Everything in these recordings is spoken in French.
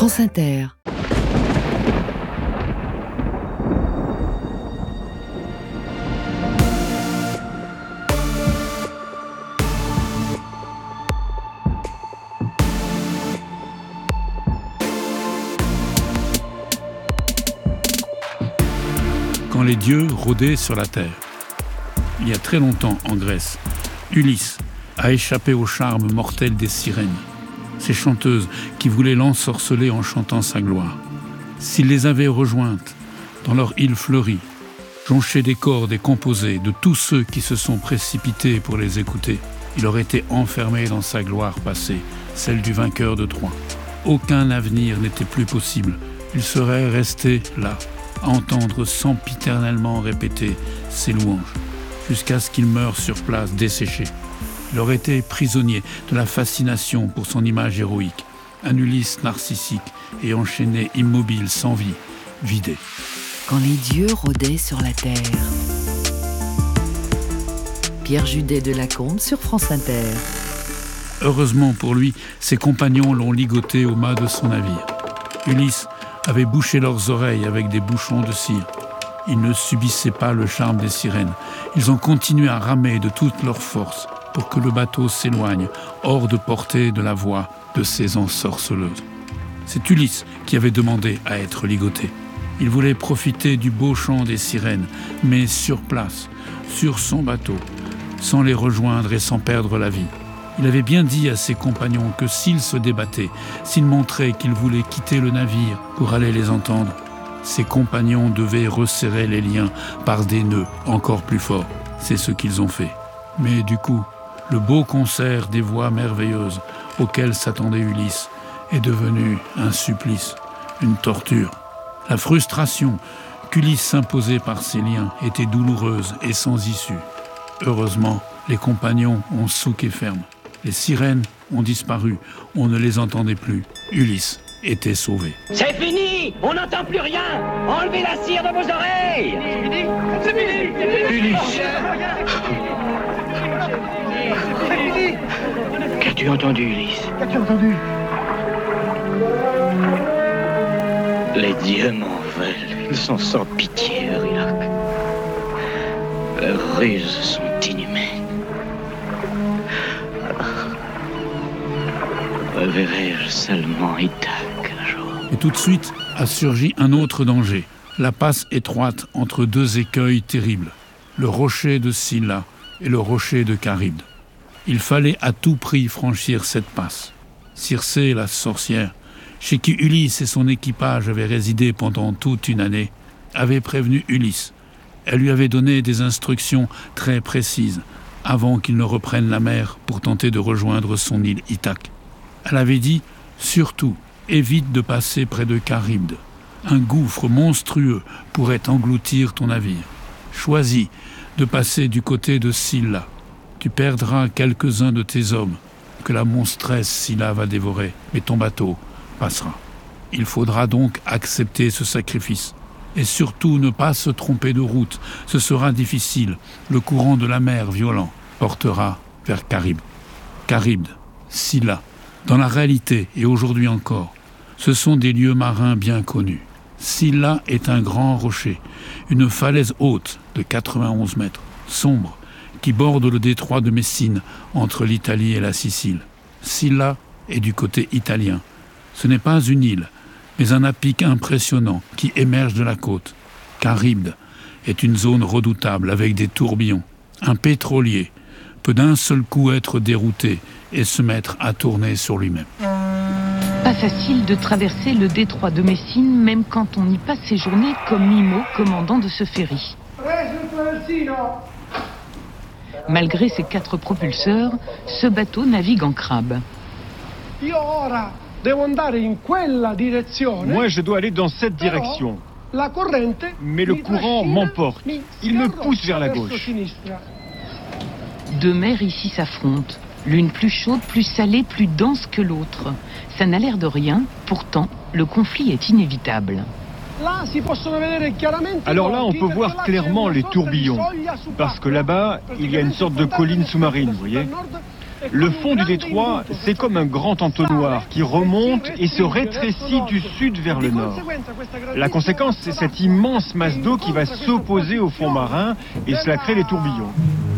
France Inter. Quand les dieux rôdaient sur la terre. Il y a très longtemps, en Grèce, Ulysse a échappé au charme mortel des sirènes, ces chanteuses qui voulaient l'ensorceler en chantant sa gloire. S'il les avait rejointes dans leur île fleurie, jonchée des cordes et composée de tous ceux qui se sont précipités pour les écouter, il aurait été enfermé dans sa gloire passée, celle du vainqueur de Troie. Aucun avenir n'était plus possible. Il serait resté là, à entendre sempiternellement répéter ses louanges, jusqu'à ce qu'il meure sur place, desséché. Il aurait été prisonnier de la fascination pour son image héroïque, un Ulysse narcissique et enchaîné, immobile, sans vie, vidé. Quand les dieux rôdaient sur la terre. Pierre Judet de Lacombe sur France Inter. Heureusement pour lui, ses compagnons l'ont ligoté au mât de son navire. Ulysse avait bouché leurs oreilles avec des bouchons de cire. Ils ne subissaient pas le charme des sirènes. Ils ont continué à ramer de toute leur force pour que le bateau s'éloigne, hors de portée de la voix de ces ensorceleuses. C'est Ulysse qui avait demandé à être ligoté. Il voulait profiter du beau chant des sirènes, mais sur place, sur son bateau, sans les rejoindre et sans perdre la vie. Il avait bien dit à ses compagnons que s'il se débattait, s'il montrait qu'il voulait quitter le navire pour aller les entendre, ses compagnons devaient resserrer les liens par des nœuds encore plus forts. C'est ce qu'ils ont fait. Mais du coup, le beau concert des voix merveilleuses auxquelles s'attendait Ulysse est devenu un supplice, une torture. La frustration qu'Ulysse s'imposait par ses liens était douloureuse et sans issue. Heureusement, les compagnons ont souqué ferme. Les sirènes ont disparu, on ne les entendait plus. Ulysse était sauvé. C'est fini! On n'entend plus rien! Enlevez la cire de vos oreilles! C'est fini! Ulysse! Qu'as-tu entendu, Ulysse? Qu'as-tu entendu? Les dieux m'en veulent. Ils sont sans pitié, Euryloque. Leurs ruses sont inhumaines. Reverrai-je seulement Ithaque un jour? Et tout de suite a surgi un autre danger, la passe étroite entre deux écueils terribles, le rocher de Scylla et le rocher de Charybde. Il fallait à tout prix franchir cette passe. Circé, la sorcière, chez qui Ulysse et son équipage avaient résidé pendant toute une année, avait prévenu Ulysse. Elle lui avait donné des instructions très précises avant qu'il ne reprenne la mer pour tenter de rejoindre son île Ithaque. Elle avait dit « Surtout, évite de passer près de Charybde. Un gouffre monstrueux pourrait engloutir ton navire. Choisis de passer du côté de Scylla. Tu perdras quelques-uns de tes hommes que la monstresse Scylla va dévorer, mais ton bateau passera. Il faudra donc accepter ce sacrifice. Et surtout ne pas se tromper de route. Ce sera difficile. Le courant de la mer violent portera vers Charybde. Charybde, Scylla. Dans la réalité, et aujourd'hui encore, ce sont des lieux marins bien connus. Scylla est un grand rocher, une falaise haute de 91 mètres, sombre, qui borde le détroit de Messine entre l'Italie et la Sicile. Scylla est du côté italien. Ce n'est pas une île, mais un à-pic impressionnant qui émerge de la côte. Charybde est une zone redoutable avec des tourbillons. Un pétrolier peut d'un seul coup être dérouté et se mettre à tourner sur lui-même. Pas facile de traverser le détroit de Messine, même quand on y passe ses journées comme Mimo, commandant de ce ferry. Malgré ses 4 propulseurs, ce bateau navigue en crabe. Moi, je dois aller dans cette direction. Mais le courant m'emporte. Il me pousse vers la gauche. 2 mers ici s'affrontent. L'une plus chaude, plus salée, plus dense que l'autre. Ça n'a l'air de rien, pourtant, le conflit est inévitable. Alors là, on peut voir clairement les tourbillons. Parce que là-bas, il y a une sorte de colline sous-marine, vous voyez. Le fond du détroit, c'est comme un grand entonnoir qui remonte et se rétrécit du sud vers le nord. La conséquence, c'est cette immense masse d'eau qui va s'opposer au fond marin et cela crée les tourbillons.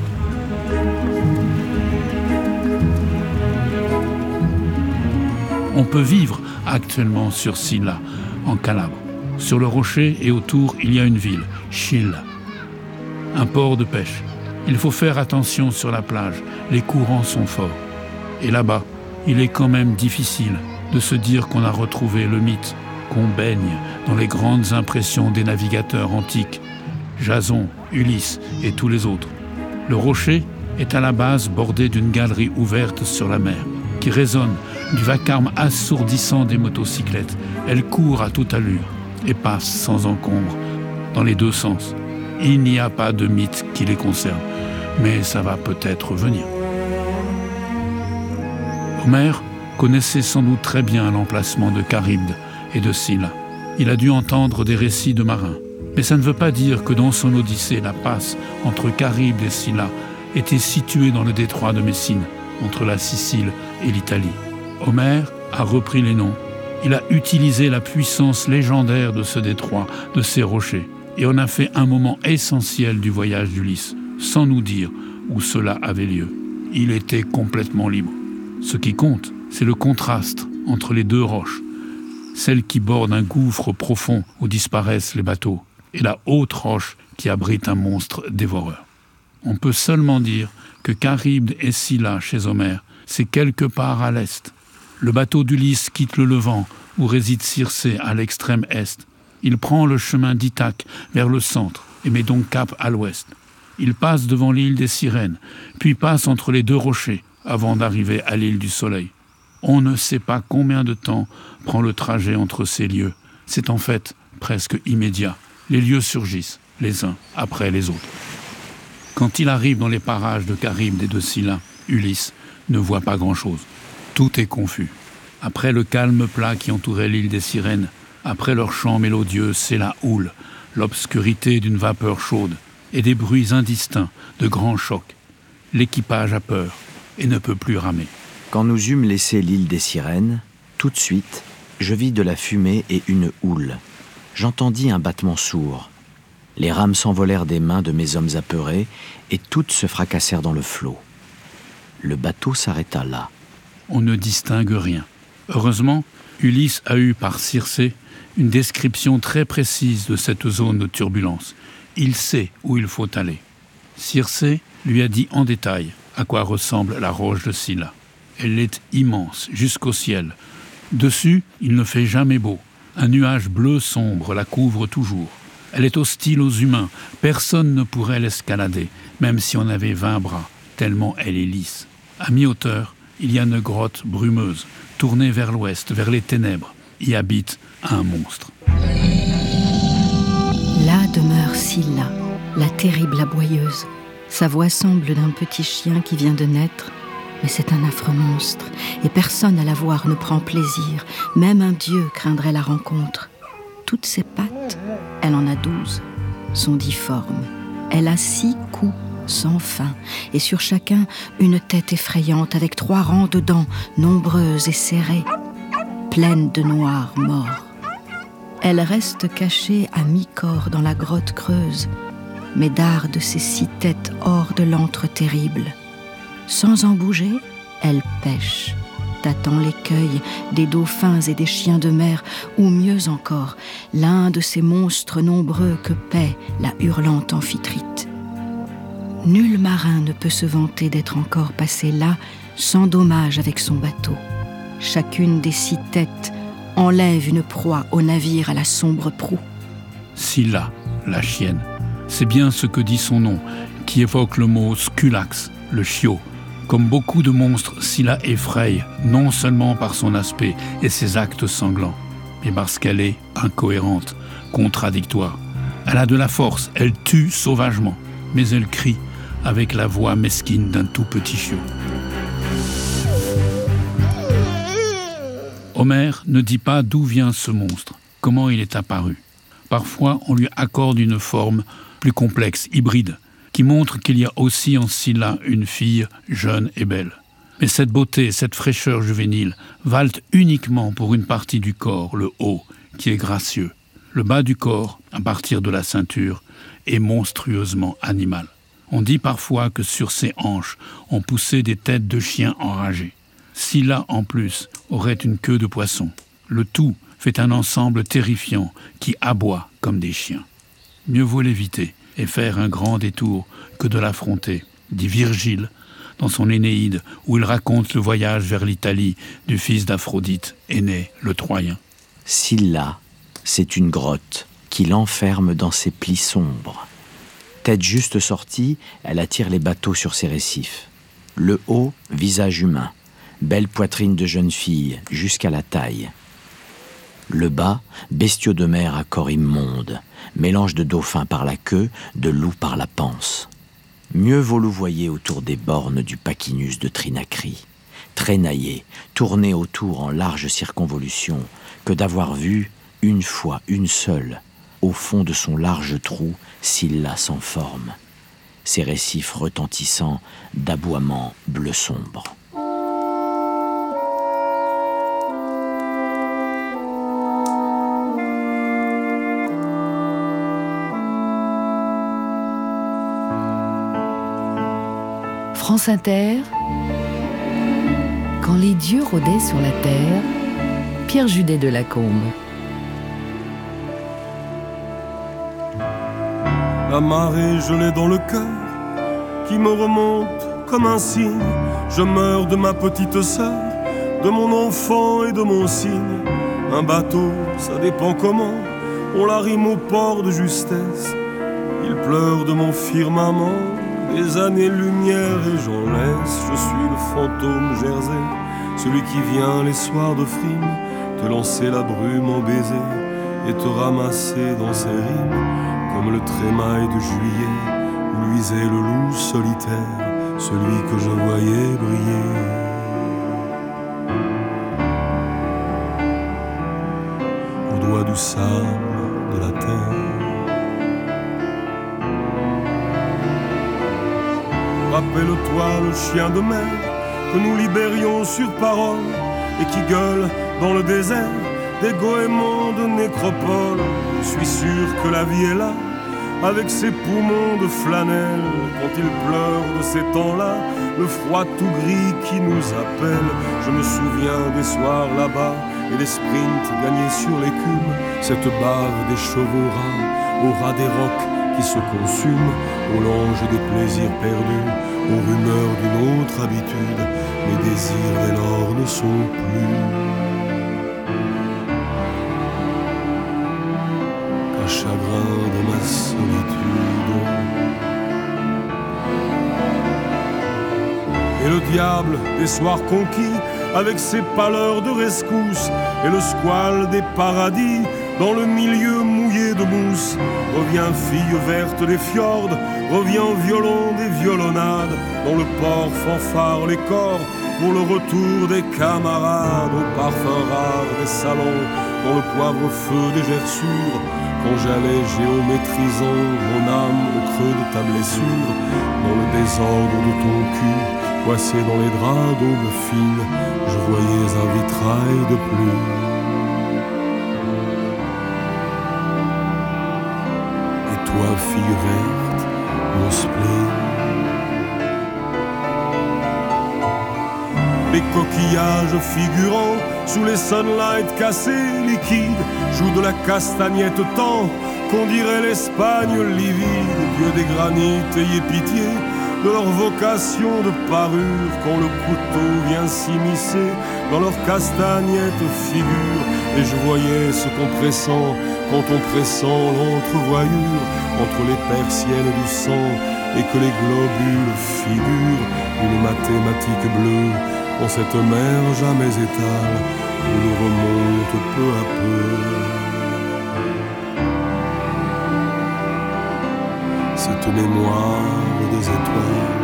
On peut vivre actuellement sur Silla, en Calabre. Sur le rocher et autour, il y a une ville, Scilla, un port de pêche. Il faut faire attention sur la plage, les courants sont forts. Et là-bas, il est quand même difficile de se dire qu'on a retrouvé le mythe, qu'on baigne dans les grandes impressions des navigateurs antiques, Jason, Ulysse et tous les autres. Le rocher est à la base bordé d'une galerie ouverte sur la mer, qui résonne du vacarme assourdissant des motocyclettes. Elle court à toute allure et passe sans encombre dans les deux sens. Il n'y a pas de mythe qui les concerne, mais ça va peut-être venir. Homère connaissait sans doute très bien l'emplacement de Charybde et de Silla. Il a dû entendre des récits de marins. Mais ça ne veut pas dire que dans son Odyssée, la passe entre Charybde et Silla était située dans le détroit de Messine, entre la Sicile et l'Italie. Homère a repris les noms. Il a utilisé la puissance légendaire de ce détroit, de ces rochers, et en a fait un moment essentiel du voyage d'Ulysse, sans nous dire où cela avait lieu. Il était complètement libre. Ce qui compte, c'est le contraste entre les deux roches, celle qui borde un gouffre profond où disparaissent les bateaux, et la haute roche qui abrite un monstre dévoreur. On peut seulement dire que Charybde et Silla, chez Homère, c'est quelque part à l'est. Le bateau d'Ulysse quitte le Levant, où réside Circé, à l'extrême est. Il prend le chemin d'Ithaque vers le centre, et met donc cap à l'ouest. Il passe devant l'île des Sirènes, puis passe entre les deux rochers, avant d'arriver à l'île du Soleil. On ne sait pas combien de temps prend le trajet entre ces lieux. C'est en fait presque immédiat. Les lieux surgissent, les uns après les autres. Quand il arrive dans les parages de Charybde et de Silla, Ulysse ne voit pas grand-chose. Tout est confus. Après le calme plat qui entourait l'île des Sirènes, après leur chant mélodieux, c'est la houle, l'obscurité d'une vapeur chaude et des bruits indistincts de grands chocs. L'équipage a peur et ne peut plus ramer. Quand nous eûmes laissé l'île des Sirènes, tout de suite, je vis de la fumée et une houle. J'entendis un battement sourd. Les rames s'envolèrent des mains de mes hommes apeurés et toutes se fracassèrent dans le flot. Le bateau s'arrêta là. On ne distingue rien. Heureusement, Ulysse a eu par Circé une description très précise de cette zone de turbulence. Il sait où il faut aller. Circé lui a dit en détail à quoi ressemble la roche de Silla. Elle est immense, jusqu'au ciel. Dessus, il ne fait jamais beau. Un nuage bleu sombre la couvre toujours. Elle est hostile aux humains. Personne ne pourrait l'escalader, même si on avait 20 bras, tellement elle est lisse. À mi-hauteur, il y a une grotte brumeuse, tournée vers l'ouest, vers les ténèbres. Y habite un monstre. Là demeure Silla, la terrible aboyeuse. Sa voix semble d'un petit chien qui vient de naître, mais c'est un affreux monstre, et personne à la voir ne prend plaisir. Même un dieu craindrait la rencontre. Toutes ses pattes, elle en a 12, sont difformes. Elle a 6 coups sans fin, et sur chacun, une tête effrayante avec 3 rangs de dents, nombreuses et serrées, pleines de noirs morts. Elle reste cachée à mi-corps dans la grotte creuse, mais darde ses 6 têtes hors de l'antre terrible. Sans en bouger, elle pêche, tâtant l'écueil des dauphins et des chiens de mer, ou mieux encore, l'un de ces monstres nombreux que paie la hurlante Amphitrite. Nul marin ne peut se vanter d'être encore passé là sans dommage avec son bateau. Chacune des 6 têtes enlève une proie au navire à la sombre proue. Silla, la chienne, c'est bien ce que dit son nom, qui évoque le mot sculax, le chiot. Comme beaucoup de monstres, Silla effraie, non seulement par son aspect et ses actes sanglants, mais parce qu'elle est incohérente, contradictoire. Elle a de la force, elle tue sauvagement, mais elle crie avec la voix mesquine d'un tout petit chiot. Homère ne dit pas d'où vient ce monstre, comment il est apparu. Parfois, on lui accorde une forme plus complexe, hybride, qui montre qu'il y a aussi en Silla une fille jeune et belle. Mais cette beauté, cette fraîcheur juvénile valent uniquement pour une partie du corps, le haut, qui est gracieux. Le bas du corps, à partir de la ceinture, est monstrueusement animal. On dit parfois que sur ses hanches, on poussait des têtes de chiens enragés. Scylla, en plus, aurait une queue de poisson. Le tout fait un ensemble terrifiant qui aboie comme des chiens. Mieux vaut l'éviter et faire un grand détour que de l'affronter, dit Virgile, dans son Énéide, où il raconte le voyage vers l'Italie du fils d'Aphrodite, aîné, le Troyen. Scylla, c'est une grotte qui l'enferme dans ses plis sombres. Tête juste sortie, elle attire les bateaux sur ses récifs. Le haut, visage humain, belle poitrine de jeune fille jusqu'à la taille. Le bas, bestiaux de mer à corps immonde, mélange de dauphin par la queue, de loup par la panse. Mieux vaut louvoyer autour des bornes du Pachinus de Trinacrie, traînailler, tourner autour en large circonvolution, que d'avoir vu, une fois, une seule, au fond de son large trou, Scylla sans forme, ses récifs retentissants d'aboiements bleu sombre. France Inter, quand les dieux rôdaient sur la terre, Pierre Judet de Lacombe. La marée gelée dans le cœur, qui me remonte comme un signe. Je meurs de ma petite sœur, de mon enfant et de mon cygne. Un bateau, ça dépend comment, on la rime au port de justesse. Il pleure de mon firmament, des années-lumière et j'en laisse. Je suis le fantôme Jersey, celui qui vient les soirs de frime te lancer la brume en baiser et te ramasser dans ses rimes, comme le trémail de juillet où luisait le loup solitaire, celui que je voyais briller. Au doigt du sable de la terre. Rappelle-toi le chien de mer que nous libérions sur parole et qui gueule dans le désert des goémons de nécropole. Je suis sûr que la vie est là, avec ses poumons de flanelle. Quand il pleure de ces temps-là, le froid tout gris qui nous appelle. Je me souviens des soirs là-bas et des sprints gagnés sur l'écume. Cette bave des chevaux ras, au ras des rocs qui se consument, au lange des plaisirs perdus, aux rumeurs d'une autre habitude. Mes désirs dès lors ne sont plus qu'un chagrin de ma solitude. Et le diable des soirs conquis, avec ses pâleurs de rescousse et le squale des paradis, dans le milieu mouillé de mousse, revient fille verte des fjords, revient violon des violonnades, dans le port fanfare les corps, pour le retour des camarades, au parfum rare des salons, dans le poivre-feu des gerçures, quand j'allais géométrisant mon âme au creux de ta blessure, dans le désordre de ton cul, coincé dans les draps d'aube fine, je voyais un vitrail de pluie. Toi, fille verte, mon spleen. Les coquillages figurants sous les sunlights cassés, liquides, jouent de la castagnette tant qu'on dirait l'Espagne livide. Dieu des granites, ayez pitié de leur vocation de parure, quand le couteau vient s'immiscer dans leur castagnette figure. Et je voyais ce qu'on pressent quand on pressent l'entrevoyure entre les persiennes du sang, et que les globules figurent une mathématique bleue dans cette mer jamais étale où nous remonte peu à peu cette mémoire des étoiles.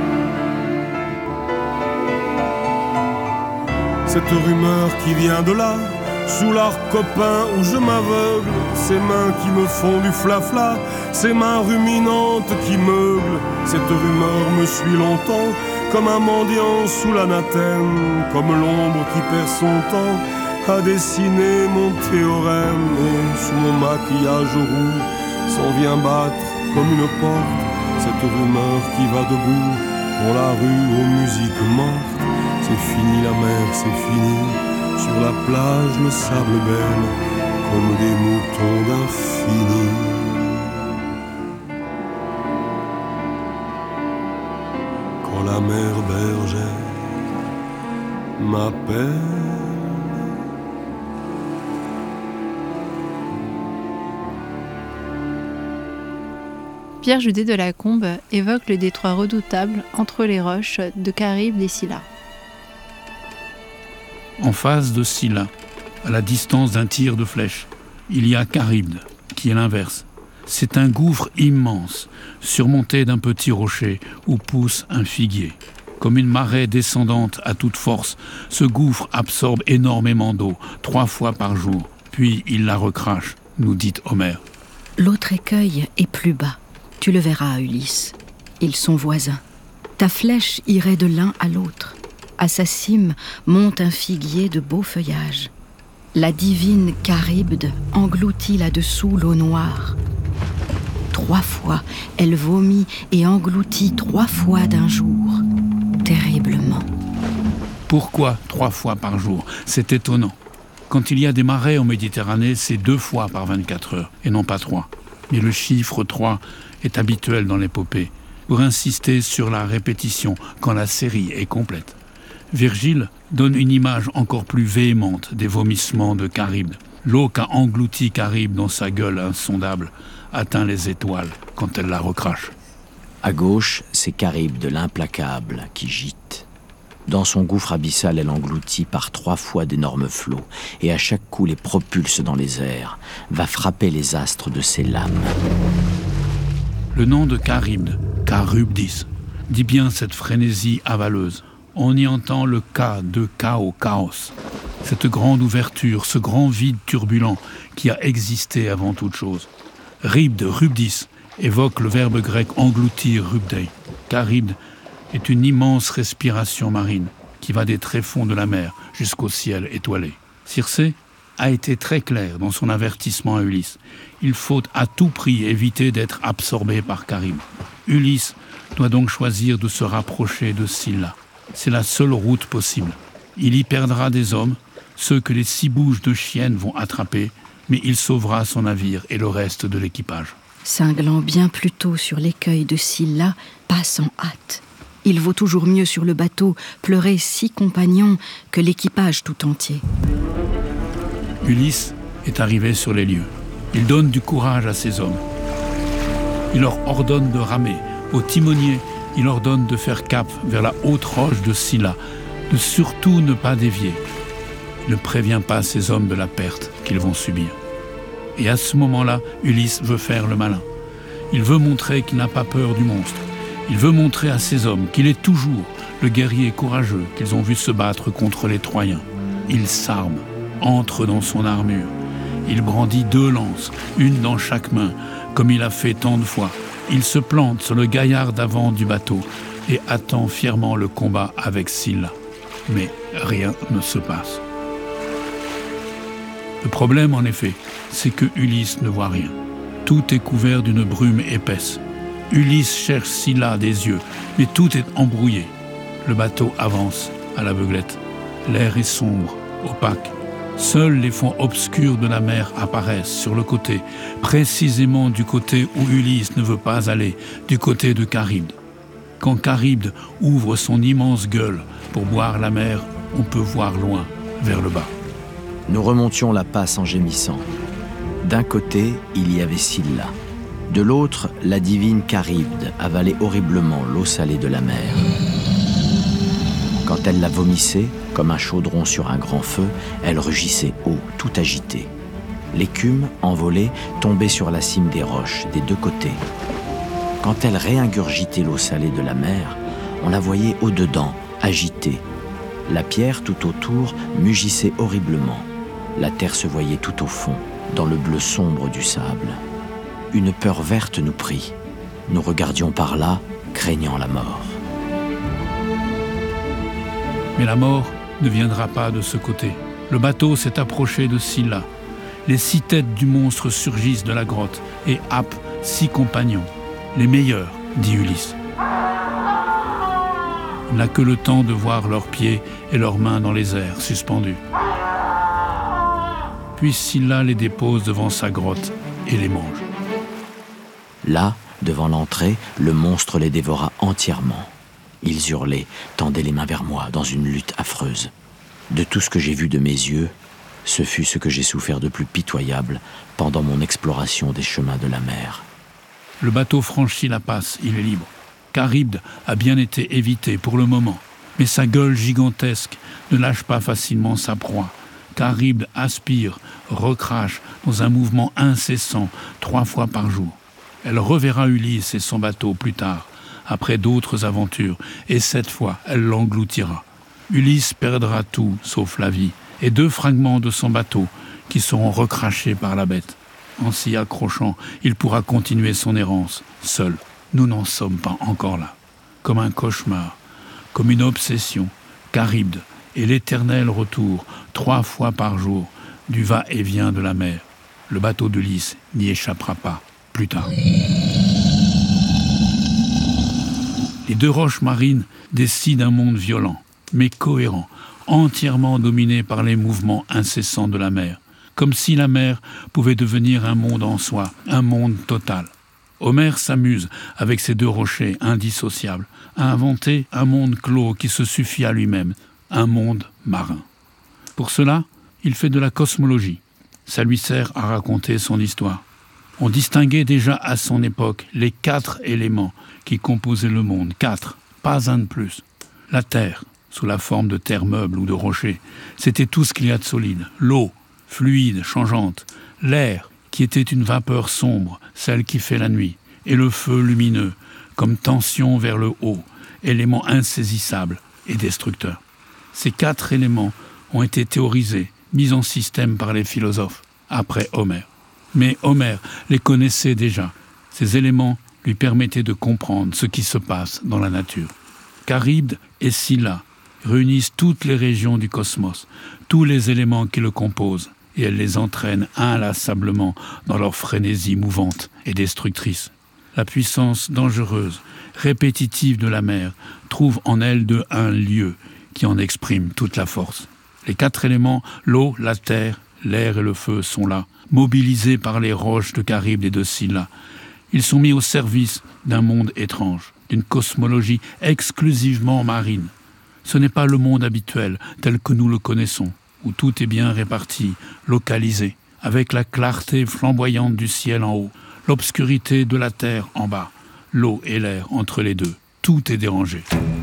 Cette rumeur qui vient de là, sous l'arc copain où je m'aveugle, ces mains qui me font du flafla, ces mains ruminantes qui meuglent. Cette rumeur me suit longtemps, comme un mendiant sous l'anathème, comme l'ombre qui perd son temps à dessiner mon théorème. Et sous mon maquillage roux s'en vient battre comme une porte cette rumeur qui va debout dans la rue aux musiques mortes. C'est fini la mer, c'est fini, sur la plage le sable belle, comme des moutons d'infini. Quand la mer bergère m'appelle, Pierre Judet de Lacombe évoque le détroit redoutable entre les roches de Charybde et Scylla. En face de Scylla, à la distance d'un tir de flèche, il y a Charybde, qui est l'inverse. C'est un gouffre immense, surmonté d'un petit rocher où pousse un figuier. Comme une marée descendante à toute force, ce gouffre absorbe énormément d'eau, 3 fois par jour. Puis il la recrache, nous dit Homère. L'autre écueil est plus bas. Tu le verras, Ulysse. Ils sont voisins. Ta flèche irait de l'un à l'autre. À sa cime monte un figuier de beau feuillage. La divine Charybde engloutit là-dessous l'eau noire. 3 fois, elle vomit et engloutit 3 fois d'un jour, terriblement. Pourquoi 3 fois par jour? C'est étonnant. Quand il y a des marées en Méditerranée, c'est 2 fois par 24 heures, et non pas 3. Mais le chiffre 3 est habituel dans l'épopée, pour insister sur la répétition quand la série est complète. Virgile donne une image encore plus véhémente des vomissements de Charybde. L'eau qu'a englouti Charybde dans sa gueule insondable atteint les étoiles quand elle la recrache. À gauche, c'est Charybde l'implacable qui gîte. Dans son gouffre abyssal, elle engloutit par 3 fois d'énormes flots, et à chaque coup les propulse dans les airs, va frapper les astres de ses lames. Le nom de Charybde, Charybdis, dit bien cette frénésie avaleuse. On y entend le K de chaos, chaos. Cette grande ouverture, ce grand vide turbulent qui a existé avant toute chose. Rybde, rubdis, évoque le verbe grec engloutir, rubdei. Charybde est une immense respiration marine qui va des tréfonds de la mer jusqu'au ciel étoilé. Circé a été très clair dans son avertissement à Ulysse. Il faut à tout prix éviter d'être absorbé par Charybde. Ulysse doit donc choisir de se rapprocher de Scylla. C'est la seule route possible. Il y perdra des hommes, ceux que les 6 bouches de chienne vont attraper, mais il sauvera son navire et le reste de l'équipage. Cinglant bien plus tôt sur l'écueil de Scylla, passe en hâte. Il vaut toujours mieux sur le bateau pleurer 6 compagnons que l'équipage tout entier. Ulysse est arrivé sur les lieux. Il donne du courage à ses hommes. Il leur ordonne de ramer. Au timonier, il ordonne de faire cap vers la haute roche de Scylla, de surtout ne pas dévier. Il ne prévient pas ses hommes de la perte qu'ils vont subir. Et à ce moment-là, Ulysse veut faire le malin. Il veut montrer qu'il n'a pas peur du monstre. Il veut montrer à ses hommes qu'il est toujours le guerrier courageux qu'ils ont vu se battre contre les Troyens. Il s'arme, entre dans son armure. Il brandit 2 lances, une dans chaque main, comme il a fait tant de fois. Il se plante sur le gaillard d'avant du bateau et attend fièrement le combat avec Scylla. Mais rien ne se passe. Le problème, en effet, c'est que Ulysse ne voit rien. Tout est couvert d'une brume épaisse. Ulysse cherche Scylla des yeux, mais tout est embrouillé. Le bateau avance à l'aveuglette. L'air est sombre, opaque. Seuls les fonds obscurs de la mer apparaissent sur le côté, précisément du côté où Ulysse ne veut pas aller, du côté de Charybde. Quand Charybde ouvre son immense gueule pour boire la mer, on peut voir loin, vers le bas. Nous remontions la passe en gémissant. D'un côté, il y avait Scylla. De l'autre, la divine Charybde avalait horriblement l'eau salée de la mer. Quand elle la vomissait, comme un chaudron sur un grand feu, elle rugissait haut, tout agitée. L'écume, envolée, tombait sur la cime des roches, des 2 côtés. Quand elle réingurgitait l'eau salée de la mer, on la voyait au-dedans, agitée. La pierre tout autour mugissait horriblement. La terre se voyait tout au fond, dans le bleu sombre du sable. Une peur verte nous prit. Nous regardions par là, craignant la mort. Mais la mort ne viendra pas de ce côté. Le bateau s'est approché de Scylla. Les 6 têtes du monstre surgissent de la grotte et happent 6 compagnons. Les meilleurs, dit Ulysse. Il n'a que le temps de voir leurs pieds et leurs mains dans les airs, suspendus. Puis Scylla les dépose devant sa grotte et les mange. Là, devant l'entrée, le monstre les dévora entièrement. Ils hurlaient, tendaient les mains vers moi dans une lutte affreuse. De tout ce que j'ai vu de mes yeux, ce fut ce que j'ai souffert de plus pitoyable pendant mon exploration des chemins de la mer. Le bateau franchit la passe, il est libre. Charybde a bien été évité pour le moment, mais sa gueule gigantesque ne lâche pas facilement sa proie. Charybde aspire, recrache dans un mouvement incessant 3 fois par jour. Elle reverra Ulysse et son bateau plus tard, après d'autres aventures, et cette fois, elle l'engloutira. Ulysse perdra tout, sauf la vie, et 2 fragments de son bateau qui seront recrachés par la bête. En s'y accrochant, il pourra continuer son errance, seul. Nous n'en sommes pas encore là. Comme un cauchemar, comme une obsession, Charybde et l'éternel retour, 3 fois par jour, du va-et-vient de la mer. Le bateau d'Ulysse n'y échappera pas, plus tard. Les 2 roches marines décident un monde violent, mais cohérent, entièrement dominé par les mouvements incessants de la mer, comme si la mer pouvait devenir un monde en soi, un monde total. Homère s'amuse, avec ces 2 rochers indissociables, à inventer un monde clos qui se suffit à lui-même, un monde marin. Pour cela, il fait de la cosmologie. Ça lui sert à raconter son histoire. On distinguait déjà à son époque les 4 éléments qui composaient le monde, 4, pas un de plus. La terre, sous la forme de terre meuble ou de rocher, c'était tout ce qu'il y a de solide. L'eau, fluide, changeante. L'air, qui était une vapeur sombre, celle qui fait la nuit. Et le feu lumineux, comme tension vers le haut, élément insaisissable et destructeur. Ces 4 éléments ont été théorisés, mis en système par les philosophes, après Homère. Mais Homère les connaissait déjà. Ces éléments lui permettaient de comprendre ce qui se passe dans la nature. Charybde et Scylla réunissent toutes les régions du cosmos, tous les éléments qui le composent, et elles les entraînent inlassablement dans leur frénésie mouvante et destructrice. La puissance dangereuse, répétitive de la mer trouve en elle un lieu qui en exprime toute la force. Les 4 éléments, l'eau, la terre, l'air et le feu sont là, mobilisés par les roches de Charybde et de Scylla. Ils sont mis au service d'un monde étrange, d'une cosmologie exclusivement marine. Ce n'est pas le monde habituel tel que nous le connaissons, où tout est bien réparti, localisé, avec la clarté flamboyante du ciel en haut, l'obscurité de la terre en bas, l'eau et l'air entre les 2. Tout est dérangé.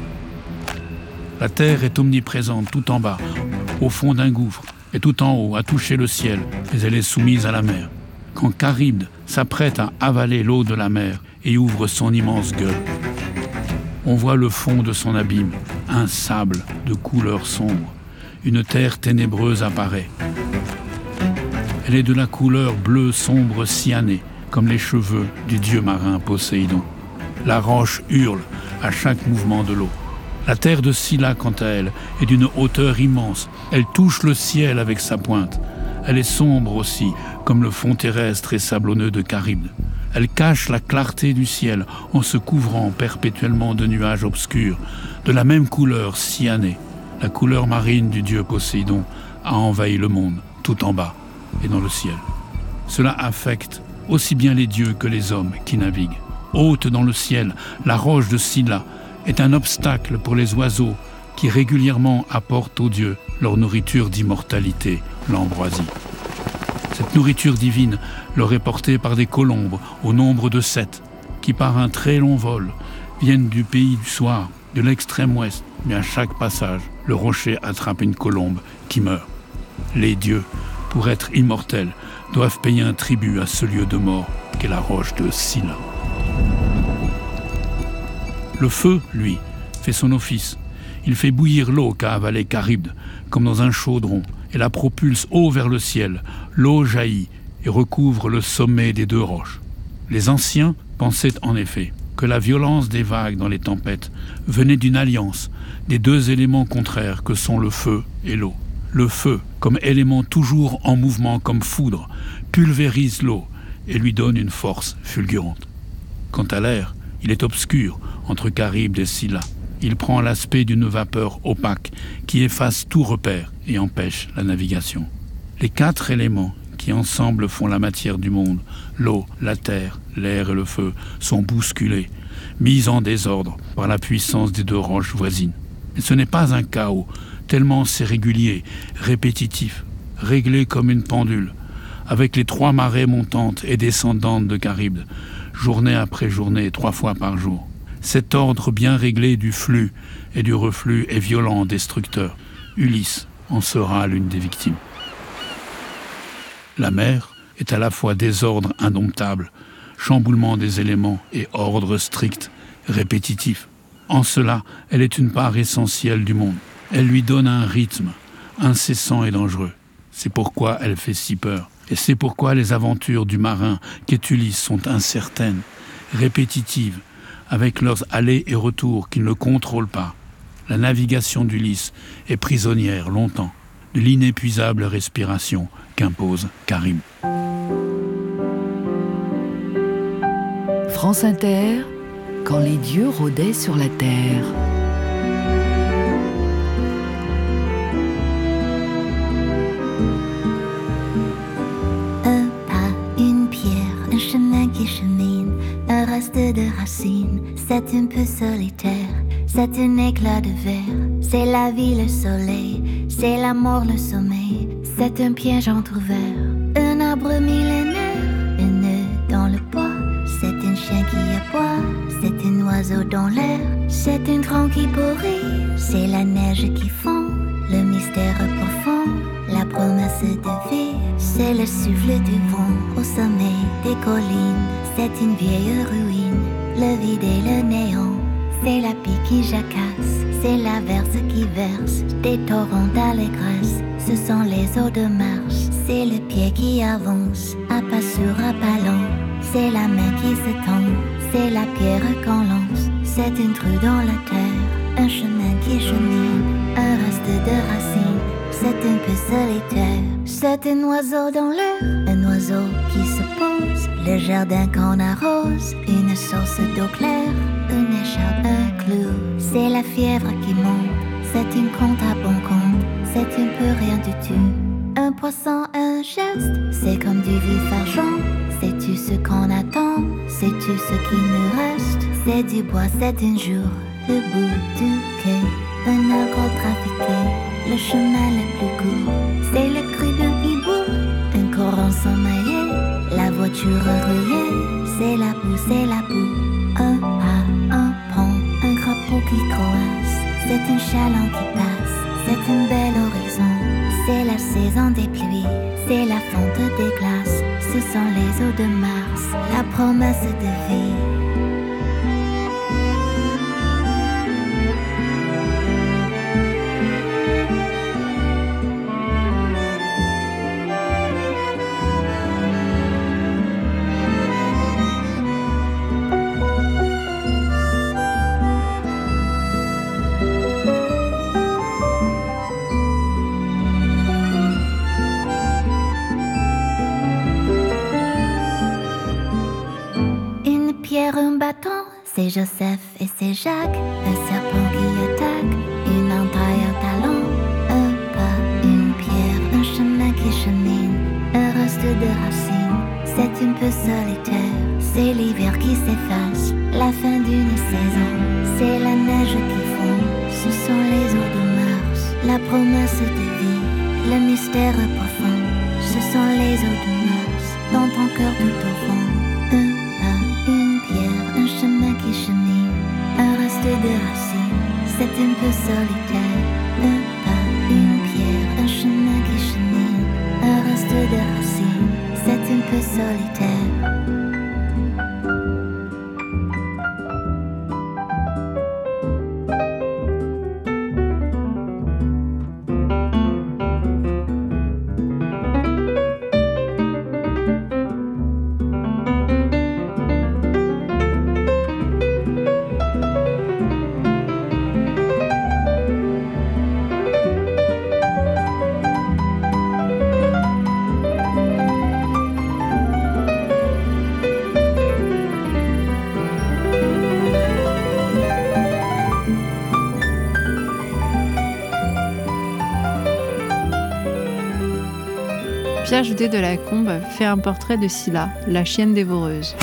La terre est omniprésente tout en bas, au fond d'un gouffre, et tout en haut, à toucher le ciel, mais elle est soumise à la mer. Quand Charybde s'apprête à avaler l'eau de la mer et ouvre son immense gueule, on voit le fond de son abîme, un sable de couleur sombre. Une terre ténébreuse apparaît. Elle est de la couleur bleu sombre cyanée, comme les cheveux du dieu marin Poséidon. La roche hurle à chaque mouvement de l'eau. La terre de Scylla, quant à elle, est d'une hauteur immense. Elle touche le ciel avec sa pointe. Elle est sombre aussi, comme le fond terrestre et sablonneux de Charybde. Elle cache la clarté du ciel en se couvrant perpétuellement de nuages obscurs, de la même couleur cyanée. La couleur marine du dieu Poséidon a envahi le monde, tout en bas et dans le ciel. Cela affecte aussi bien les dieux que les hommes qui naviguent. Haute dans le ciel, la roche de Scylla est un obstacle pour les oiseaux qui régulièrement apportent aux dieux leur nourriture d'immortalité, l'ambroisie. Cette nourriture divine leur est portée par des colombes au nombre de 7, qui par un très long vol viennent du pays du soir, de l'extrême ouest, mais à chaque passage, le rocher attrape une colombe qui meurt. Les dieux, pour être immortels, doivent payer un tribut à ce lieu de mort qu'est la roche de Scylla. Le feu, lui, fait son office. Il fait bouillir l'eau qu'a avalée Charybde, comme dans un chaudron, et la propulse haut vers le ciel. L'eau jaillit et recouvre le sommet des 2 roches. Les anciens pensaient en effet que la violence des vagues dans les tempêtes venait d'une alliance des deux éléments contraires que sont le feu et l'eau. Le feu, comme élément toujours en mouvement comme foudre, pulvérise l'eau et lui donne une force fulgurante. Quant à l'air, il est obscur entre Charybde et Scylla. Il prend l'aspect d'une vapeur opaque qui efface tout repère et empêche la navigation. Les 4 éléments qui ensemble font la matière du monde, l'eau, la terre, l'air et le feu, sont bousculés, mis en désordre par la puissance des 2 roches voisines. Et ce n'est pas un chaos, tellement c'est régulier, répétitif, réglé comme une pendule, avec les 3 marées montantes et descendantes de Charybde, journée après journée, 3 fois par jour. Cet ordre bien réglé du flux et du reflux est violent, destructeur. Ulysse en sera l'une des victimes. La mer est à la fois désordre indomptable, chamboulement des éléments et ordre strict, répétitif. En cela, elle est une part essentielle du monde. Elle lui donne un rythme incessant et dangereux. C'est pourquoi elle fait si peur. Et c'est pourquoi les aventures du marin qu'est Ulysse sont incertaines, répétitives, avec leurs allers et retours qu'il ne contrôle pas. La navigation d'Ulysse est prisonnière longtemps de l'inépuisable respiration qu'impose Charybde. France Inter, quand les dieux rôdaient sur la terre. Un pas, une pierre, un chemin qui chemine, un reste de racines, c'est un peu solitaire, c'est un éclat de verre, c'est la vie, le soleil, c'est la mort, le sommeil, c'est un piège entrouvert, un arbre millénaire, un nœud dans le bois, c'est un chien qui aboie, c'est un oiseau dans l'air, c'est un tronc qui pourrit, c'est la neige qui fond, le mystère profond, la promesse de vie, c'est le souffle du vent au sommet des collines, c'est une vieille ruine, le vide et le néant, c'est la pie qui jacasse, c'est l'averse qui verse, des torrents d'allégresse, ce sont les eaux de marche, c'est le pied qui avance, à pas sûr, à pas lent, c'est la main qui se tend, c'est la pierre qu'on lance, c'est un trou dans la terre, un chemin qui chemine, un reste de racines, c'est un peu solitaire, c'est un oiseau dans l'air, un oiseau qui se pose, le jardin qu'on arrose, une source d'eau claire, une écharpe, un clou, c'est la fièvre qui monte, c'est une compte à bon compte, c'est un peu rien du tout, un poisson, un geste, c'est comme du vif argent, sais-tu ce qu'on attend, sais-tu ce qui nous reste, c'est du bois, c'est un jour, le bout du quai, un alcool trafiqué, le chemin le plus court, c'est le cri d'un hibou, un coron sommeillé, la voiture rouillée, c'est la boue, un pas, un pont, un crapaud qui croasse, c'est un chaland qui passe, c'est un bel horizon, c'est la saison des pluies, c'est la fonte des glaces, ce sont les eaux de Mars, la promesse de vie. Un bâton, c'est Joseph et c'est Jacques, un serpent qui attaque, une entaille, un talon, un pas, une pierre, un chemin qui chemine, un reste de racines, c'est un peu solitaire, c'est l'hiver qui s'efface, la fin d'une saison, c'est la neige qui fond, ce sont les eaux de Mars, la promesse de vie, le mystère profond, ce sont les eaux de Mars, dans ton cœur tout au fond. Un chemin qui chemine, un reste de racines, c'est un peu solitaire, un pas, une pierre, un chemin qui chemine, un reste de racines, c'est un peu solitaire. Pierre Judet de la Combe fait un portrait de Scylla, la chienne dévoreuse.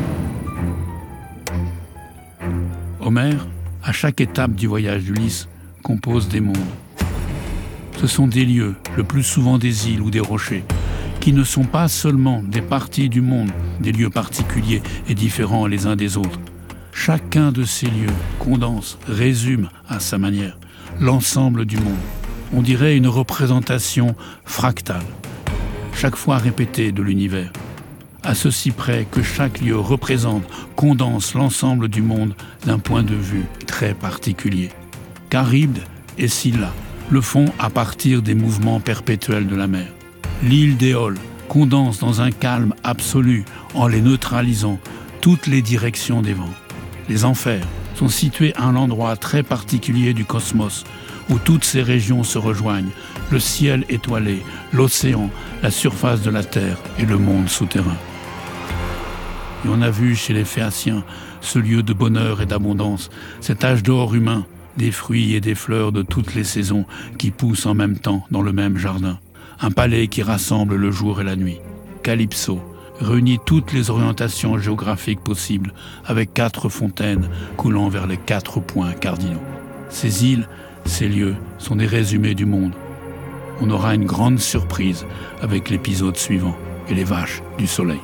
Homère, à chaque étape du voyage d'Ulysse, compose des mondes. Ce sont des lieux, le plus souvent des îles ou des rochers, qui ne sont pas seulement des parties du monde, des lieux particuliers et différents les uns des autres. Chacun de ces lieux condense, résume à sa manière l'ensemble du monde. On dirait une représentation fractale, chaque fois répétée de l'univers, à ceci près que chaque lieu représente, condense l'ensemble du monde d'un point de vue très particulier. Charybde et Scylla le font à partir des mouvements perpétuels de la mer. L'île d'Éole condense dans un calme absolu en les neutralisant toutes les directions des vents. Les enfers sont situés à un endroit très particulier du cosmos où toutes ces régions se rejoignent, le ciel étoilé, l'océan, la surface de la terre et le monde souterrain. Et on a vu chez les Phéaciens ce lieu de bonheur et d'abondance, cet âge d'or humain, des fruits et des fleurs de toutes les saisons qui poussent en même temps dans le même jardin. Un palais qui rassemble le jour et la nuit. Calypso réunit toutes les orientations géographiques possibles avec 4 fontaines coulant vers les 4 points cardinaux. Ces îles, ces lieux sont des résumés du monde. On aura une grande surprise avec l'épisode suivant et les vaches du soleil.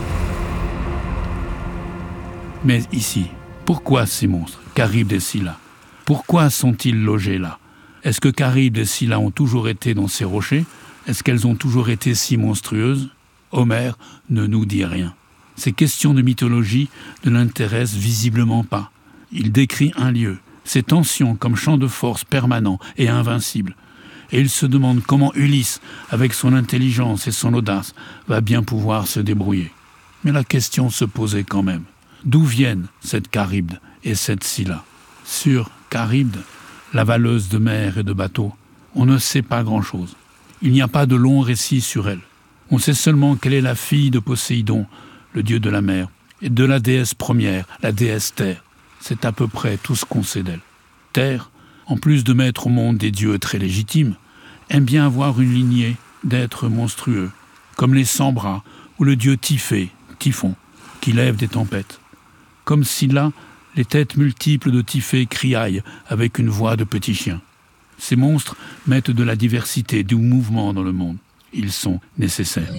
Mais ici, pourquoi ces monstres, Charybde et Scylla? Pourquoi sont-ils logés là? Est-ce que Charybde et Scylla ont toujours été dans ces rochers? Est-ce qu'elles ont toujours été si monstrueuses? Homère ne nous dit rien. Ces questions de mythologie ne l'intéressent visiblement pas. Il décrit un lieu, ses tensions comme champ de force permanent et invincible. Et il se demande comment Ulysse, avec son intelligence et son audace, va bien pouvoir se débrouiller. Mais la question se posait quand même. D'où viennent cette Charybde et cette Scylla? Sur Charybde, la valeuse de mer et de bateaux, on ne sait pas grand-chose. Il n'y a pas de long récit sur elle. On sait seulement qu'elle est la fille de Poséidon, le dieu de la mer, et de la déesse première, la déesse Terre. C'est à peu près tout ce qu'on sait d'elle. Terre, en plus de mettre au monde des dieux très légitimes, aime bien avoir une lignée d'êtres monstrueux, comme les 100 bras ou le dieu Typhée, Typhon, qui lève des tempêtes. Comme Scylla, les têtes multiples de Typhée criaillent avec une voix de petit chien. Ces monstres mettent de la diversité, du mouvement dans le monde. Ils sont nécessaires.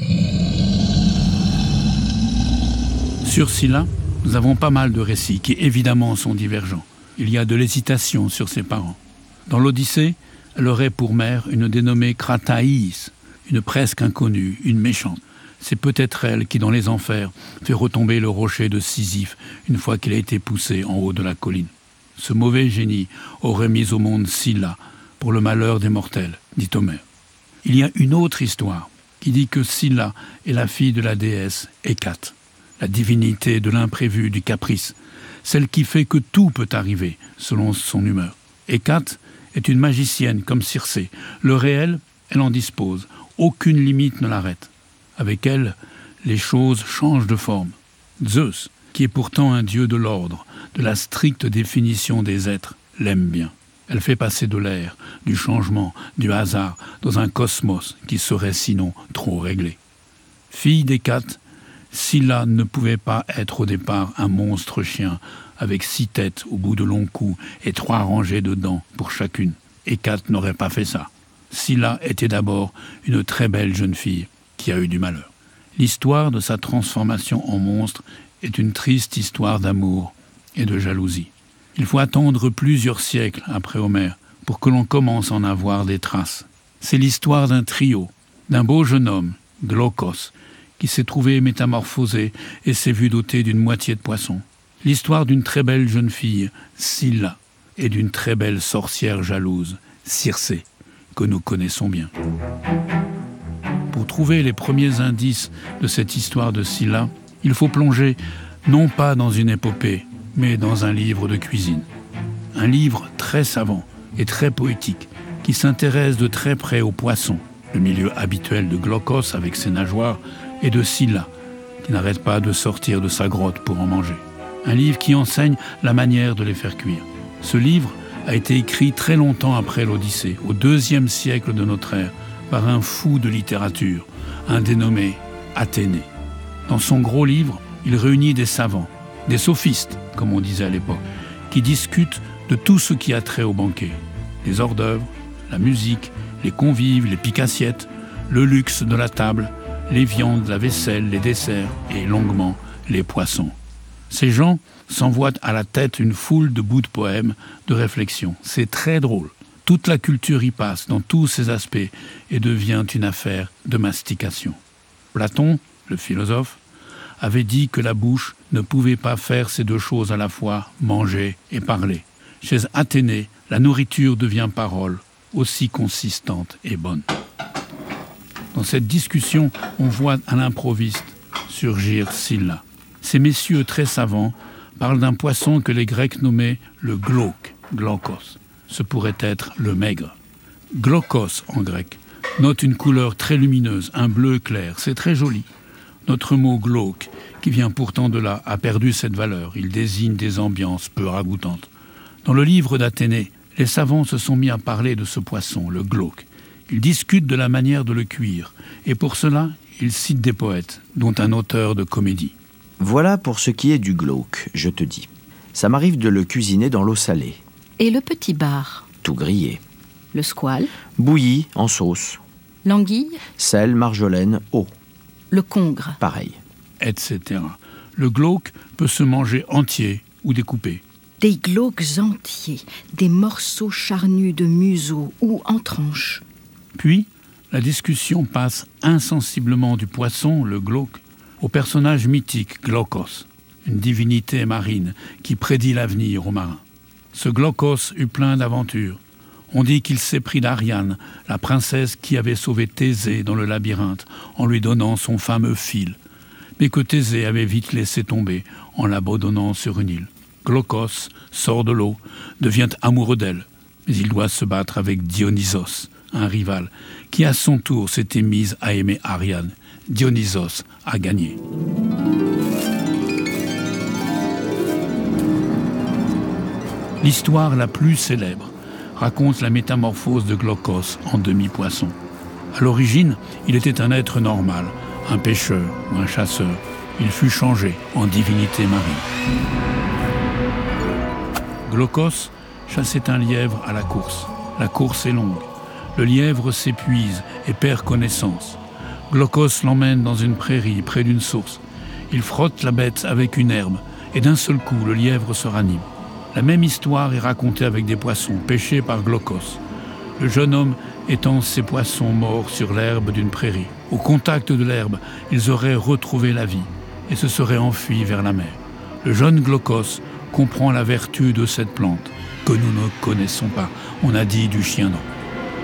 Sur Scylla, nous avons pas mal de récits qui évidemment sont divergents. Il y a de l'hésitation sur ses parents. Dans l'Odyssée, elle aurait pour mère une dénommée Krataïs, une presque inconnue, une méchante. C'est peut-être elle qui, dans les enfers, fait retomber le rocher de Sisyphe une fois qu'il a été poussé en haut de la colline. Ce mauvais génie aurait mis au monde Scylla pour le malheur des mortels, dit Homère. Il y a une autre histoire qui dit que Scylla est la fille de la déesse Hécate, la divinité de l'imprévu, du caprice, celle qui fait que tout peut arriver selon son humeur. Hécate est une magicienne comme Circé. Le réel, elle en dispose. Aucune limite ne l'arrête. Avec elle, les choses changent de forme. Zeus, qui est pourtant un dieu de l'ordre, de la stricte définition des êtres, l'aime bien. Elle fait passer de l'air, du changement, du hasard, dans un cosmos qui serait sinon trop réglé. Fille d'Hécate, Scylla ne pouvait pas être au départ un monstre chien, avec 6 têtes au bout de longs coups et 3 rangées de dents pour chacune. Hécate n'aurait pas fait ça. Scylla était d'abord une très belle jeune fille qui a eu du malheur. L'histoire de sa transformation en monstre est une triste histoire d'amour et de jalousie. Il faut attendre plusieurs siècles après Homère pour que l'on commence à en avoir des traces. C'est l'histoire d'un trio, d'un beau jeune homme, Glaucos, qui s'est trouvé métamorphosé et s'est vu doté d'une moitié de poisson. L'histoire d'une très belle jeune fille, Scylla, et d'une très belle sorcière jalouse, Circé, que nous connaissons bien. Pour trouver les premiers indices de cette histoire de Scylla, il faut plonger non pas dans une épopée, mais dans un livre de cuisine. Un livre très savant et très poétique, qui s'intéresse de très près aux poissons, le milieu habituel de Glaucos avec ses nageoires, et de Scylla, qui n'arrête pas de sortir de sa grotte pour en manger. Un livre qui enseigne la manière de les faire cuire. Ce livre a été écrit très longtemps après l'Odyssée, au 2e siècle de notre ère, par un fou de littérature, un dénommé Athénée. Dans son gros livre, il réunit des savants, des sophistes, comme on disait à l'époque, qui discutent de tout ce qui a trait au banquet. Les hors-d'œuvre, la musique, les convives, les piques-assiettes, le luxe de la table, les viandes, la vaisselle, les desserts et, longuement, les poissons. Ces gens s'envoient à la tête une foule de bouts de poèmes, de réflexions. C'est très drôle. Toute la culture y passe dans tous ses aspects et devient une affaire de mastication. Platon, le philosophe, avait dit que la bouche ne pouvait pas faire ces deux choses à la fois, manger et parler. Chez Athénée, la nourriture devient parole, aussi consistante et bonne. Dans cette discussion, on voit à l'improviste surgir Sylla. Ces messieurs très savants parlent d'un poisson que les Grecs nommaient le glauque, glaucos. Ce pourrait être le maigre. Glaucos en grec note une couleur très lumineuse, un bleu clair, c'est très joli. Notre mot glauque, qui vient pourtant de là, a perdu cette valeur. Il désigne des ambiances peu ragoûtantes. Dans le livre d'Athénée, les savants se sont mis à parler de ce poisson, le glauque. Ils discutent de la manière de le cuire, et pour cela, ils citent des poètes, dont un auteur de comédie. Voilà pour ce qui est du glauque, je te dis. Ça m'arrive de le cuisiner dans l'eau salée. Et le petit bar? Tout grillé. Le squale? Bouilli en sauce. L'anguille? Sel, marjolaine, eau. Le congre? Pareil. Etc. Le glauque peut se manger entier ou découpé. Des glauques entiers, des morceaux charnus de museau ou en tranches. Puis, la discussion passe insensiblement du poisson, le glauque, au personnage mythique Glaucos, une divinité marine qui prédit l'avenir aux marins. Ce Glaucos eut plein d'aventures. On dit qu'il s'est pris d'Ariane, la princesse qui avait sauvé Thésée dans le labyrinthe en lui donnant son fameux fil, mais que Thésée avait vite laissé tomber en l'abandonnant sur une île. Glaucos sort de l'eau, devient amoureux d'elle, mais il doit se battre avec Dionysos, un rival, qui à son tour s'était mis à aimer Ariane. Dionysos a gagné. L'histoire la plus célèbre raconte la métamorphose de Glaucos en demi-poisson. À l'origine, il était un être normal, un pêcheur ou un chasseur. Il fut changé en divinité marine. Glaucos chassait un lièvre à la course. La course est longue. Le lièvre s'épuise et perd connaissance. Glaucos l'emmène dans une prairie près d'une source. Il frotte la bête avec une herbe et d'un seul coup, le lièvre se ranime. La même histoire est racontée avec des poissons pêchés par Glaucos. Le jeune homme étend ses poissons morts sur l'herbe d'une prairie. Au contact de l'herbe, ils auraient retrouvé la vie et se seraient enfuis vers la mer. Le jeune Glaucos comprend la vertu de cette plante que nous ne connaissons pas. On a dit du chien dent.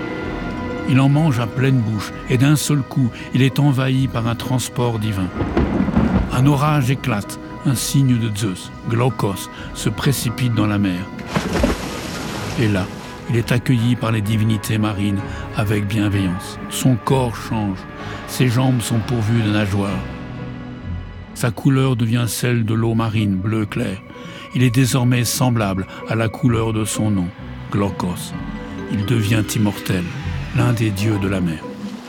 Il en mange à pleine bouche et d'un seul coup, il est envahi par un transport divin. Un orage éclate, un signe de Zeus. Glaucos se précipite dans la mer. Et là, il est accueilli par les divinités marines avec bienveillance. Son corps change, ses jambes sont pourvues de nageoires. Sa couleur devient celle de l'eau marine, bleu clair. Il est désormais semblable à la couleur de son nom, Glaucos. Il devient immortel, l'un des dieux de la mer.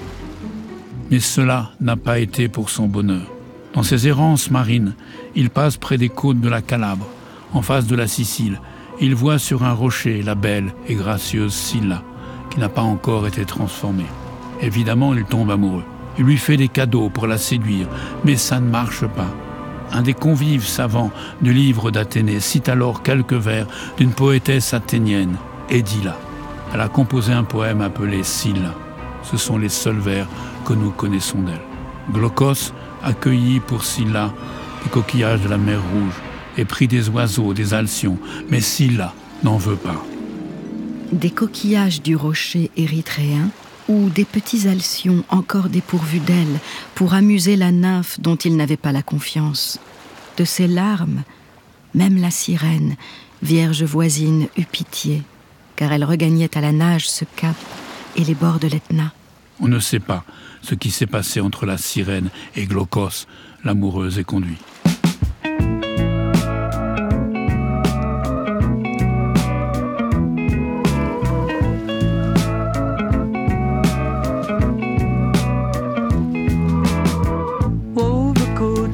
Mais cela n'a pas été pour son bonheur. Dans ses errances marines, il passe près des côtes de la Calabre, en face de la Sicile. Il voit sur un rocher la belle et gracieuse Sylla, qui n'a pas encore été transformée. Évidemment, il tombe amoureux. Il lui fait des cadeaux pour la séduire, mais ça ne marche pas. Un des convives savants du livre d'Athénée cite alors quelques vers d'une poétesse athénienne, Édila. Elle a composé un poème appelé Sylla. Ce sont les seuls vers que nous connaissons d'elle. Glaucos accueillit pour Sylla des coquillages de la mer Rouge et prit des oiseaux, des alcyons, mais Sylla n'en veut pas. Des coquillages du rocher érythréen ou des petits alcyons encore dépourvus d'ailes pour amuser la nymphe dont il n'avait pas la confiance. De ses larmes, même la sirène, vierge voisine, eut pitié, car elle regagnait à la nage ce cap et les bords de l'Etna. On ne sait pas ce qui s'est passé entre la sirène et Glaucos, l'amoureuse éconduit.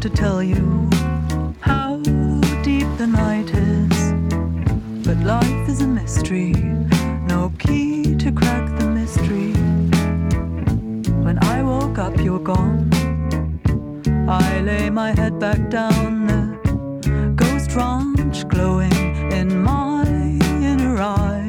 to tell you how deep the night is, but life is a mystery, no key to crack the mystery. When I woke up, you're gone. I lay my head back down, the ghost ranch glowing in my inner eye.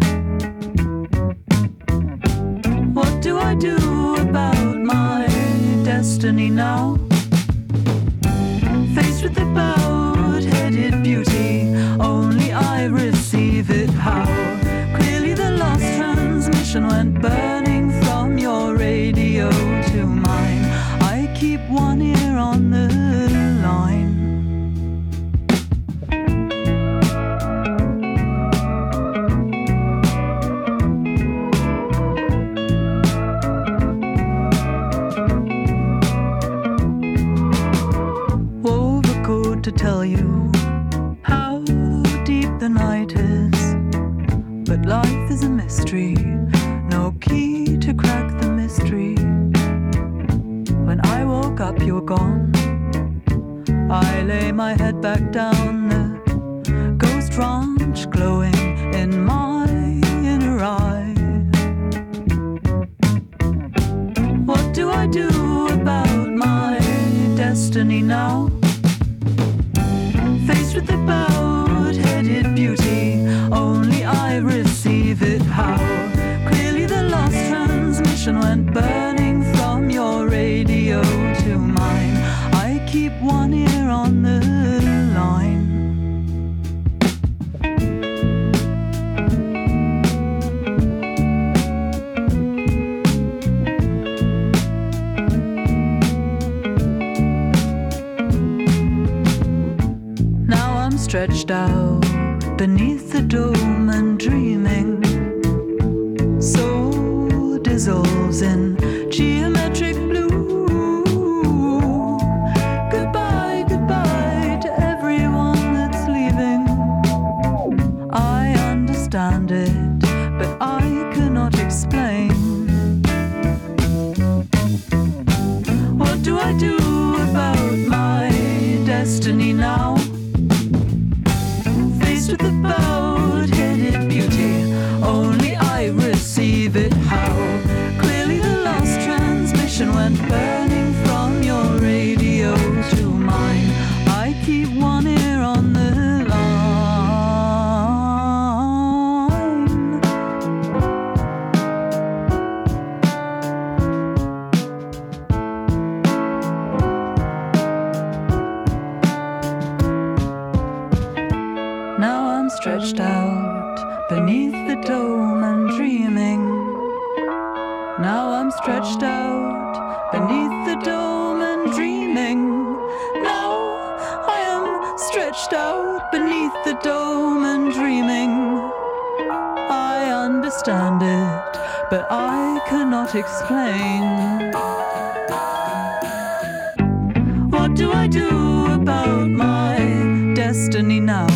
What do I do about my destiny now? Faced with the bowed-headed beauty, only I receive it. How clearly the lost transmission went burning from your radio to mine. I keep one ear on the line. Wove a code to tell you how deep the night is, but life is a mystery, no key to crack the mystery. When I woke up, you're gone. I lay my head back down, the ghost ranch glowing in my inner eye. What do I do about my destiny now? Faced with the bowed-headed beauty, only I receive it. How clearly the lost transmission went burning from your radio to mine. I keep one ear on the line. Now I'm stretched out beneath the dome and dreaming, soul dissolves in geometric blue. Goodbye, goodbye to everyone that's leaving. I understand it, but I cannot explain. What do I do about my destiny now? Faced with the bowed-headed beauty, only I receive it. How clearly the lost transmission went burning from your radio to mine. I keep one ear on the line. Now I'm stretched out beneath the dome and dreaming. Now I'm stretched out beneath the dome and dreaming. Now I am stretched out beneath the dome and dreaming. I understand it, but I cannot explain. What do I do about my destiny now?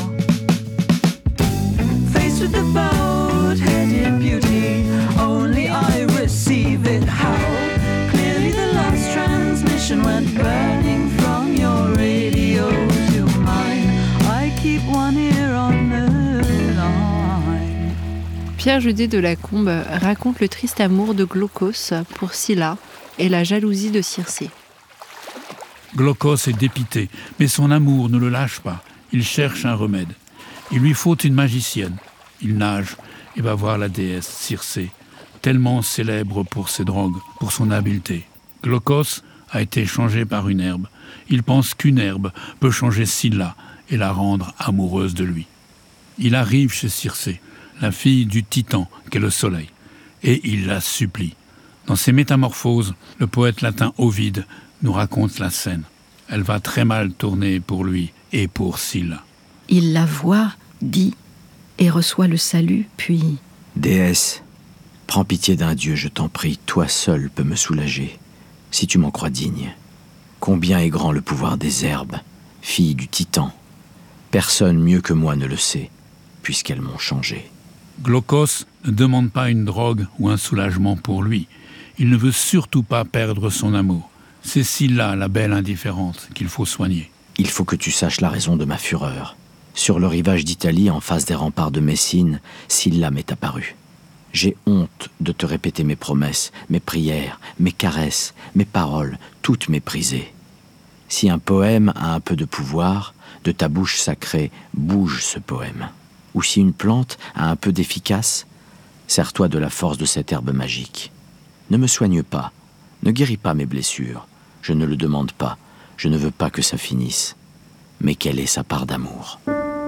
Faced with the bowed-headed beauty, only I receive it. How clearly the lost transmission went burning from your radio to mine. I keep one ear on the line. Pierre Judet de Lacombe raconte le triste amour de Glaucos pour Scylla et la jalousie de Circé. Glaucos est dépité, mais son amour ne le lâche pas. Il cherche un remède. Il lui faut une magicienne. Il nage et va voir la déesse Circé, tellement célèbre pour ses drogues, pour son habileté. Glaucos a été changé par une herbe. Il pense qu'une herbe peut changer Scylla et la rendre amoureuse de lui. Il arrive chez Circé, la fille du Titan qu'est le soleil, et il la supplie. Dans ses Métamorphoses, le poète latin Ovide nous raconte la scène. Elle va très mal tourner pour lui et pour Scylla. Il la voit, dit, et reçoit le salut, puis... Déesse, prends pitié d'un dieu, je t'en prie, toi seul peux me soulager, si tu m'en crois digne. Combien est grand le pouvoir des herbes, fille du Titan. Personne mieux que moi ne le sait, puisqu'elles m'ont changé. Glaucos ne demande pas une drogue ou un soulagement pour lui. Il ne veut surtout pas perdre son amour. C'est Scylla, la belle indifférente, qu'il faut soigner. Il faut que tu saches la raison de ma fureur. Sur le rivage d'Italie, en face des remparts de Messine, Scylla m'est apparue. J'ai honte de te répéter mes promesses, mes prières, mes caresses, mes paroles, toutes méprisées. Si un poème a un peu de pouvoir, de ta bouche sacrée bouge ce poème. Ou si une plante a un peu d'efficace, sers-toi de la force de cette herbe magique. Ne me soigne pas, ne guéris pas mes blessures, je ne le demande pas, je ne veux pas que ça finisse. Mais quelle est sa part d'amour?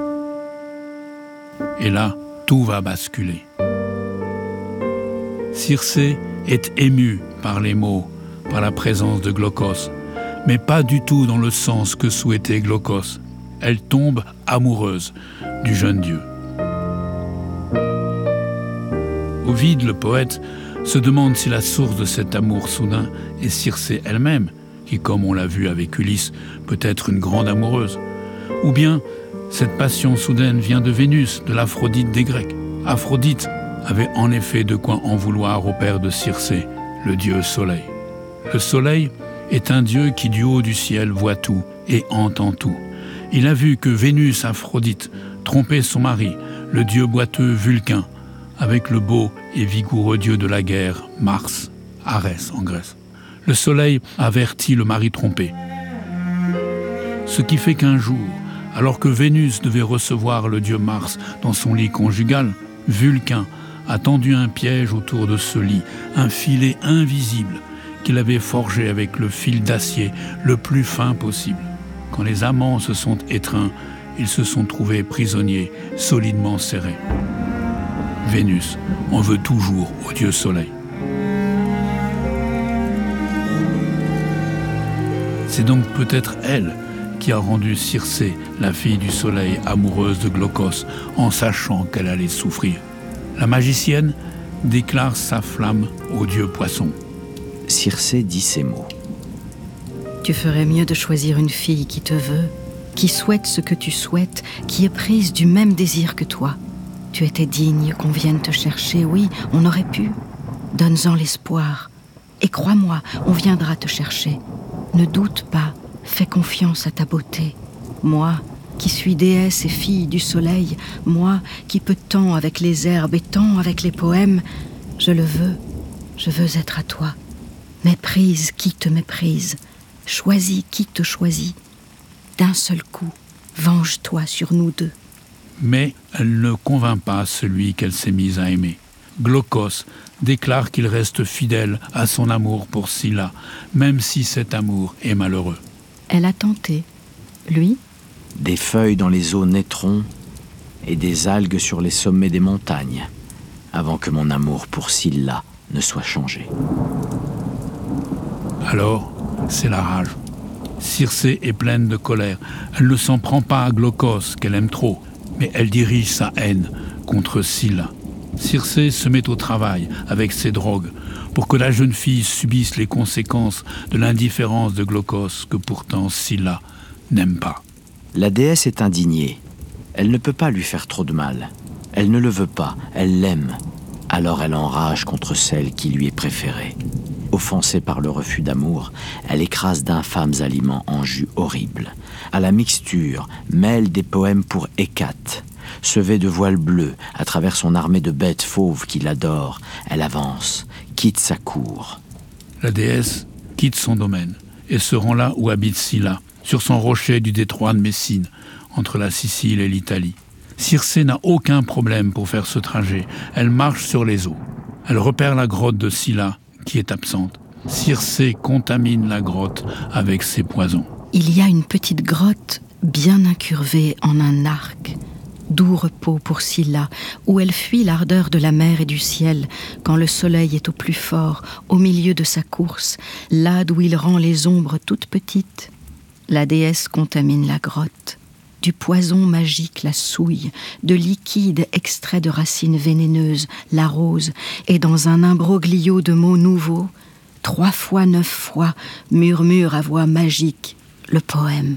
Et là, tout va basculer. Circé est émue par les mots, par la présence de Glaucos, mais pas du tout dans le sens que souhaitait Glaucos. Elle tombe amoureuse du jeune dieu. Ovide, le poète, se demande si la source de cet amour soudain est Circé elle-même, qui, comme on l'a vu avec Ulysse, peut être une grande amoureuse. Ou bien, cette passion soudaine vient de Vénus, de l'Aphrodite des Grecs. Aphrodite avait en effet de quoi en vouloir au père de Circé, le dieu Soleil. Le Soleil est un dieu qui, du haut du ciel, voit tout et entend tout. Il a vu que Vénus, Aphrodite, trompait son mari, le dieu boiteux Vulcain, avec le beau et vigoureux dieu de la guerre, Mars, Arès en Grèce. Le Soleil avertit le mari trompé. Ce qui fait qu'un jour, alors que Vénus devait recevoir le dieu Mars dans son lit conjugal, Vulcain a tendu un piège autour de ce lit, un filet invisible qu'il avait forgé avec le fil d'acier le plus fin possible. Quand les amants se sont étreints, ils se sont trouvés prisonniers, solidement serrés. Vénus en veut toujours au dieu Soleil. C'est donc peut-être elle qui a rendu Circé, la fille du Soleil, amoureuse de Glaucos, en sachant qu'elle allait souffrir. La magicienne déclare sa flamme au dieu Poisson. Circé dit ces mots. Tu ferais mieux de choisir une fille qui te veut, qui souhaite ce que tu souhaites, qui est prise du même désir que toi. Tu étais digne qu'on vienne te chercher, oui, on aurait pu. Donne-en l'espoir. Et crois-moi, on viendra te chercher. Ne doute pas, fais confiance à ta beauté. Moi, qui suis déesse et fille du soleil, moi, qui peux tant avec les herbes et tant avec les poèmes, je le veux, je veux être à toi. Méprise qui te méprise, choisis qui te choisit. D'un seul coup, venge-toi sur nous deux. Mais elle ne convainc pas celui qu'elle s'est mise à aimer. Glaucos déclare qu'il reste fidèle à son amour pour Scylla, même si cet amour est malheureux. Elle a tenté. Lui ? Des feuilles dans les eaux naîtront et des algues sur les sommets des montagnes, avant que mon amour pour Scylla ne soit changé. Alors, c'est la rage. Circé est pleine de colère. Elle ne s'en prend pas à Glaucos, qu'elle aime trop, mais elle dirige sa haine contre Scylla. Circé se met au travail avec ses drogues pour que la jeune fille subisse les conséquences de l'indifférence de Glaucos que pourtant Scylla n'aime pas. La déesse est indignée. Elle ne peut pas lui faire trop de mal. Elle ne le veut pas, elle l'aime. Alors elle enrage contre celle qui lui est préférée. Offensée par le refus d'amour, elle écrase d'infâmes aliments en jus horribles. À la mixture, mêle des poèmes pour Hécate. Se vêt de voile bleu, à travers son armée de bêtes fauves qui l'adorent. Elle avance, quitte sa cour. La déesse quitte son domaine et se rend là où habite Scylla, sur son rocher du détroit de Messine, entre la Sicile et l'Italie. Circé n'a aucun problème pour faire ce trajet. Elle marche sur les eaux. Elle repère la grotte de Scylla, qui est absente. Circé contamine la grotte avec ses poisons. Il y a une petite grotte bien incurvée en un arc, doux repos pour Scylla, où elle fuit l'ardeur de la mer et du ciel, quand le soleil est au plus fort, au milieu de sa course, là d'où il rend les ombres toutes petites. La déesse contamine la grotte. Du poison magique la souille, de liquide extrait de racines vénéneuses l'arrose, et dans un imbroglio de mots nouveaux, 3 fois 9 fois, murmure à voix magique le poème.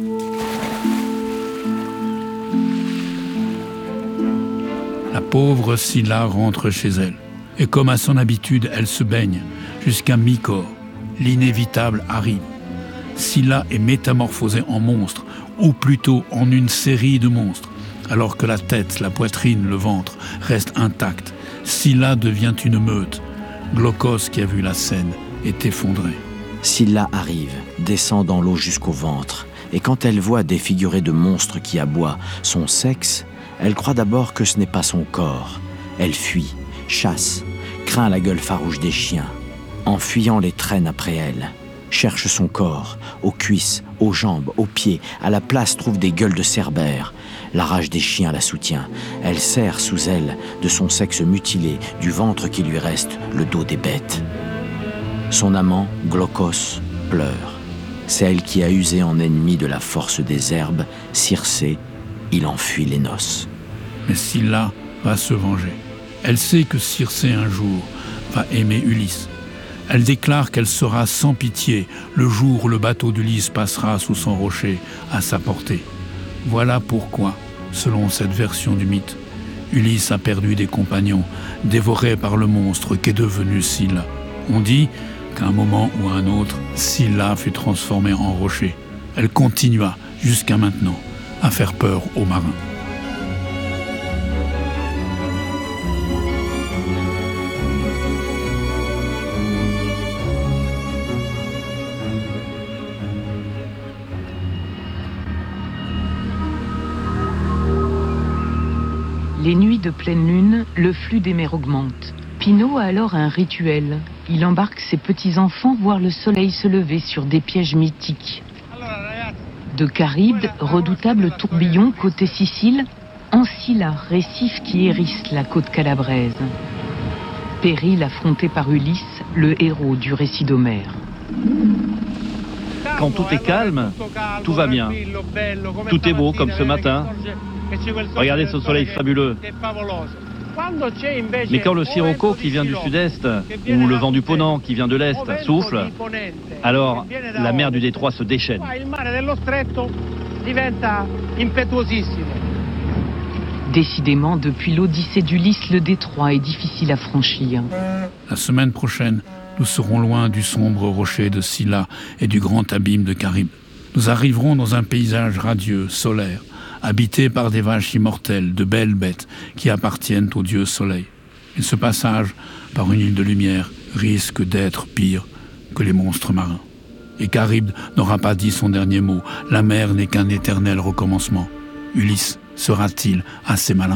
La pauvre Scylla rentre chez elle, et comme à son habitude, elle se baigne jusqu'à mi-corps. l'inévitable arrive. Scylla est métamorphosée en monstre, ou plutôt en une série de monstres. Alors que la tête, la poitrine, le ventre restent intacts, Scylla devient une meute. Glaucos, qui a vu la scène, est effondré. Scylla arrive, descend dans l'eau jusqu'au ventre, et quand elle voit défiguré de monstres qui aboient son sexe, elle croit d'abord que ce n'est pas son corps. Elle fuit, chasse, craint la gueule farouche des chiens. En fuyant, les traîne après elle. Cherche son corps, aux cuisses, aux jambes, aux pieds. À la place, trouve des gueules de cerbère. La rage des chiens la soutient. Elle serre sous elle, de son sexe mutilé, du ventre qui lui reste, le dos des bêtes. Son amant, Glaucos, pleure. C'est elle qui a usé en ennemi de la force des herbes. Circé, il enfuit les noces. Mais Scylla va se venger. Elle sait que Circé, un jour, va aimer Ulysse. Elle déclare qu'elle sera sans pitié le jour où le bateau d'Ulysse passera sous son rocher à sa portée. Voilà pourquoi, selon cette version du mythe, Ulysse a perdu des compagnons, dévorés par le monstre qu'est devenu Scylla. On dit qu'à un moment ou à un autre, Scylla fut transformée en rocher. Elle continua, jusqu'à maintenant, à faire peur aux marins. Les nuits de pleine lune, le flux des mers augmente. Pinot a alors un rituel. Il embarque ses petits-enfants voir le soleil se lever sur des pièges mythiques. De Charybde, redoutable tourbillon côté Sicile, en Scylla, récif qui hérisse la côte calabraise. Péril affronté par Ulysse, le héros du récit d'Homère. Quand tout est calme, tout va bien. Tout est beau comme ce matin. Regardez ce soleil fabuleux. Mais quand le sirocco qui vient du sud-est ou le vent du Ponant qui vient de l'est souffle, alors la mer du détroit se déchaîne. Décidément, depuis l'Odyssée d'Ulysse, le détroit est difficile à franchir. La semaine prochaine, nous serons loin du sombre rocher de Scylla et du grand abîme de Charybde. Nous arriverons dans un paysage radieux, solaire, habité par des vaches immortelles, de belles bêtes qui appartiennent au dieu soleil. Et ce passage par une île de lumière risque d'être pire que les monstres marins. Et Charybde n'aura pas dit son dernier mot. La mer n'est qu'un éternel recommencement. Ulysse sera-t-il assez malin ?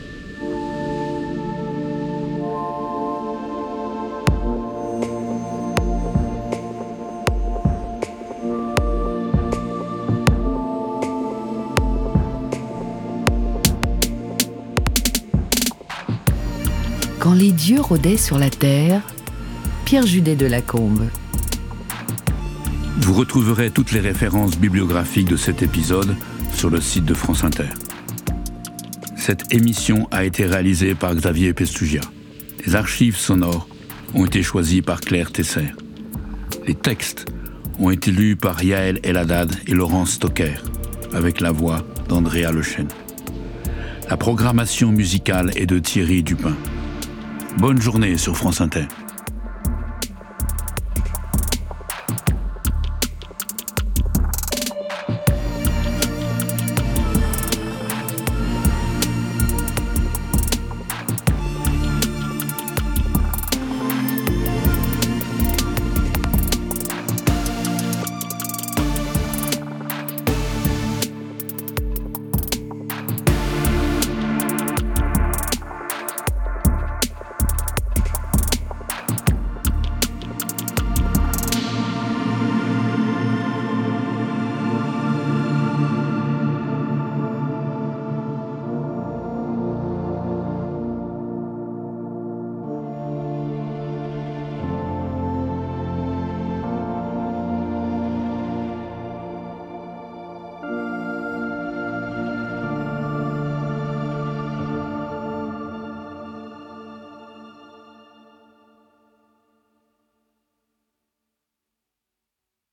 Quand les dieux rôdaient sur la terre, Pierre Judet de Lacombe. Vous retrouverez toutes les références bibliographiques de cet épisode sur le site de France Inter. Cette émission a été réalisée par Xavier Pestugia. Les archives sonores ont été choisies par Claire Tesser. Les textes ont été lus par Yael Eladad et Laurence Stocker, avec la voix d'Andrea Lechêne. La programmation musicale est de Thierry Dupin. Bonne journée sur France Inter.